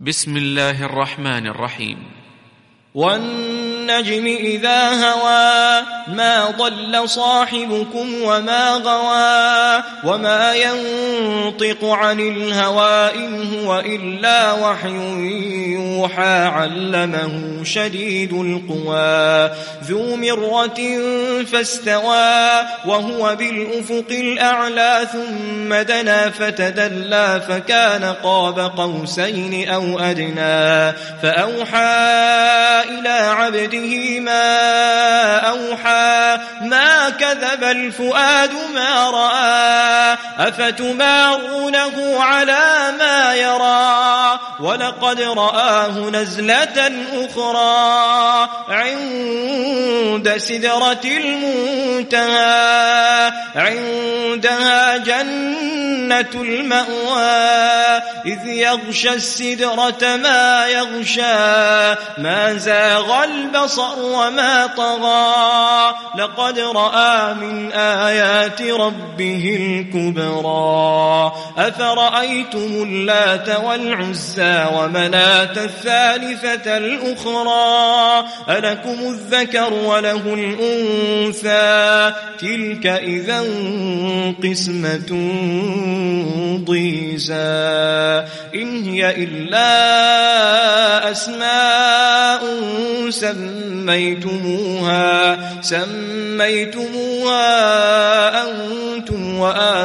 بسم الله الرحمن الرحيم. والنجم إذا هوى ما ضل صاحبكم وما غوى وما ينطق عن الهوى إن هو إلا وحي يوحى علمه شديد القوى ذو مرة فاستوى وهو بالأفق الأعلى ثم دنا فتدلى فكان قاب قوسين أو أدنى فأوحى إلى عبده ما أوحى ما كذب الفؤاد ما رأى أفتمارونه على ما يرى ولقد رآه نزلة أخرى عند سدرة المنتهى عندها جنة المأوى إذ يغشى السدرة ما يغشى ما زاغ البصر وما طغى لقد رأى من آيات ربه الكبرى أفرأيتم اللات والعزى ومناة الثالثة الأخرى ألكم الذكر وله الأنثى تلك إذا قسمة ضيزى إن هي إلا أسماء سميتموها أنتم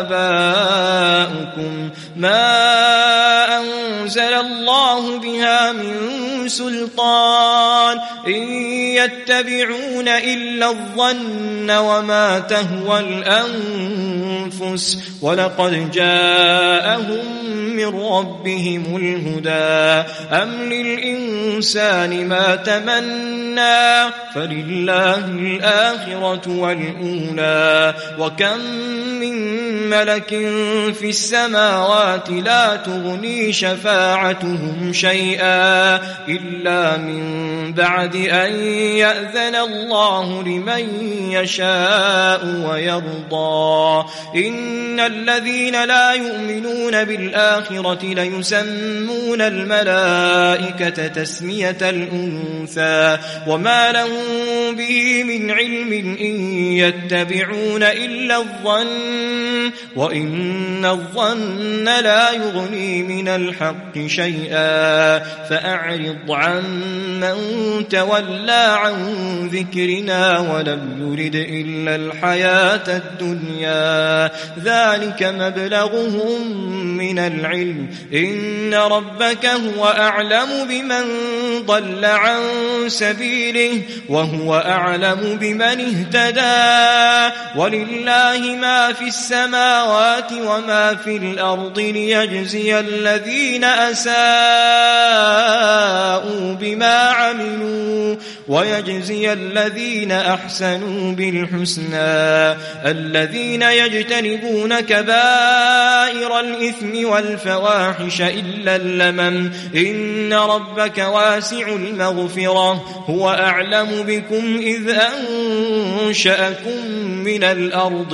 وآباؤكم ما أنزل الله بها من سلطان إن يتبعون إلا الظن وما تهوى الأنفس ولقد جاءهم من ربهم الهدى أم للإنسان ما تمنى فلله الآخرة والأولى وكم من ملك في السماوات لا تغني شفاعتهم شيئا إلا من بعد أن يأذن الله لمن يشاء ويرضى إن الذين لا يؤمنون بالآخرة ليسمون الملائكة تسمية الأنثى وما لهم به من علم إن يتبعون إلا الظن وإن الظن لا يغني من الحق شيئا فأعرض عن من تولى عن ذكرنا ولم يرد إلا الحياة الدنيا ذلك مبلغهم من العلم إن ربك هو أعلم بمن ضل عن سبيله وهو أعلم بمن اهتدى ولله ما في السماوات وما في الأرض ليجزي الذين أساءوا بما عملوا ويجزي الذين أحسنوا بالحسنى الذين يجتنبون كبائر الإثم والفواحش إلا اللمم إن ربك واسع المغفرة هو أعلم بكم إذ أنشأكم من الأرض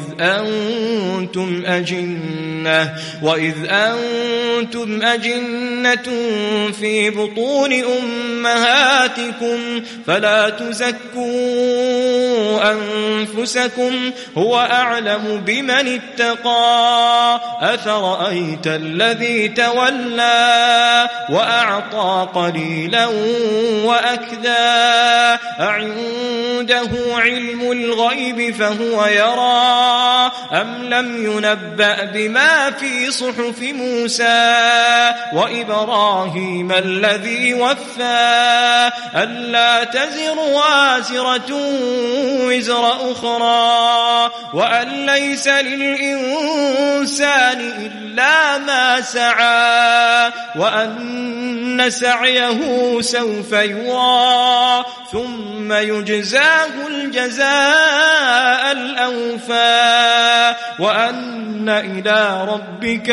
وإذ أنتم أجنة في بطون أمهاتكم فلا تزكوا أنفسكم هو أعلم بمن اتقى أفرأيت الذي تولى وأعطى قليلا وأكدى أعنده علم الغيب فهو يرى أم لم ينبأ بما في صحف موسى وإبراهيم الذي وفى ألا تزر وازرة وزر أخرى وأن ليس للإنسان إلا ما سعى وأن سعيه سوف يرى ثم يجزاه الجزاء الأوفى وأن إلى ربك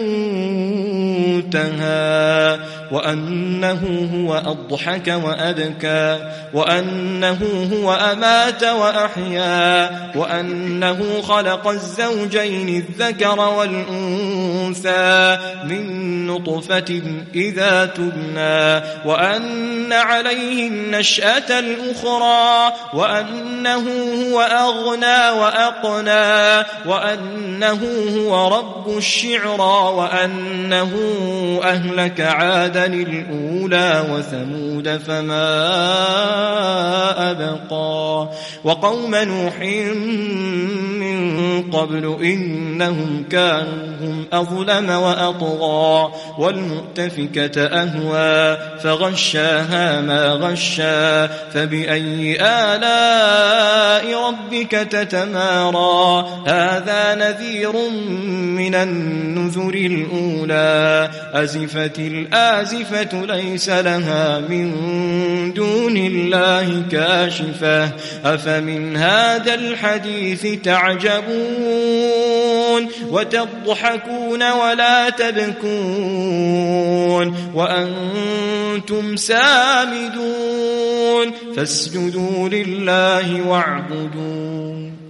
المنتهى وأنه هو أضحك وأبكى وأنه هو أمات وأحيا وأنه خلق الزوجين الذكر والأنثى من نطفة إذا تبنى وأن عليه النشأة الأخرى وأنه هو أغنى وأقنى وأنه هو رب الشعرى وأنه أهلك عادا الأولى وثمود فما أبقى وقوم نوح من قبل إنهم كانوا هم أظلم وأطغى والمؤتفكة أهوى فغشاها ما غشا فبأي آلاء ربك تتمارى هذا نذير من النذر الأولى أزفت الآزفة ليس لها من دون الله كاشفة أفمن هذا الحديث تعجبون وتضحكون ولا تبكون وأنتم سامدون فاسجدوا لله واعبدون